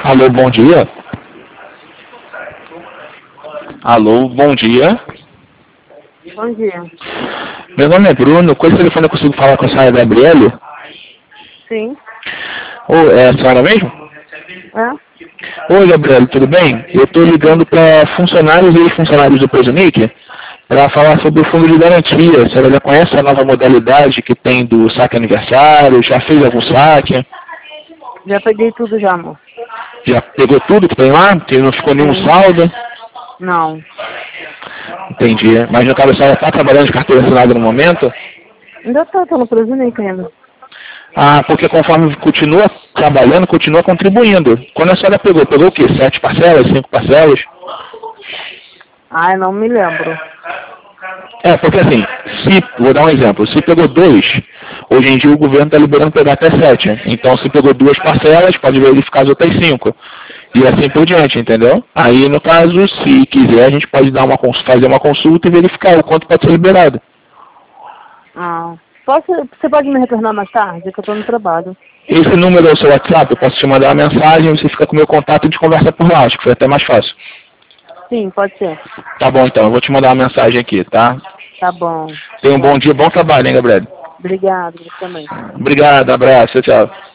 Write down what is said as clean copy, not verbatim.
Alô, bom dia. Alô, bom dia. Bom dia. Meu nome é Bruno. Com esse telefone eu consigo falar com a senhora Gabriele? Sim. Ou é a senhora mesmo? É? Oi, Gabriele, tudo bem? Eu estou ligando para funcionários e ex-funcionários do Presunic para falar sobre o fundo de garantia. A senhora já conhece a nova modalidade que tem do saque aniversário? Já fez algum saque? Já peguei tudo já, amor. Já pegou tudo que tem lá? Que não ficou nenhum Sim. saldo? Não. Entendi. Mas no caso a senhora está trabalhando de carteira assinada no momento? Ainda tô no Presunic ainda. Ah, porque conforme continua trabalhando, continua contribuindo. Quando a senhora pegou o quê? 7 parcelas, 5 parcelas? Ai, não me lembro. É, porque assim, vou dar um exemplo, se pegou 2, hoje em dia o governo está liberando pegar até 7. Então se pegou 2 parcelas, pode verificar as outras 5. E assim por diante, entendeu? Aí no caso, se quiser, a gente pode dar fazer uma consulta e verificar o quanto pode ser liberado. Ah. Você pode me retornar mais tarde? Que eu tô no trabalho. Esse número é o seu WhatsApp, eu posso te mandar uma mensagem, você fica com o meu contato e a gente conversa por lá, acho que foi até mais fácil. Sim, pode ser. Tá bom então, eu vou te mandar uma mensagem aqui, tá? Tá bom. Tenha um bom dia, bom trabalho, hein, Gabriel? Obrigado, você também. Obrigado, abraço, tchau.